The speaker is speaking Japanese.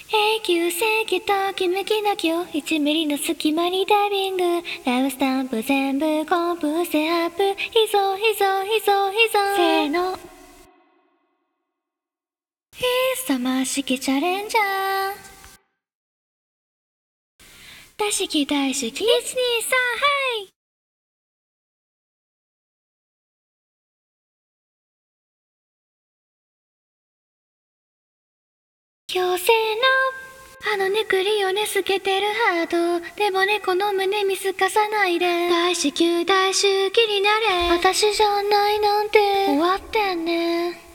永久性ときめきなきょ1ミリの隙間にダイビングラブスタンプ全部コンプセアップいぞいぞいぞいぞせーの勇ましきチャレンジャー大好き大好き123はい強制のあのねくりをね透けてるハートでもねこの胸見透かさないで大至急大周期になれ私じゃないなんて終わってんね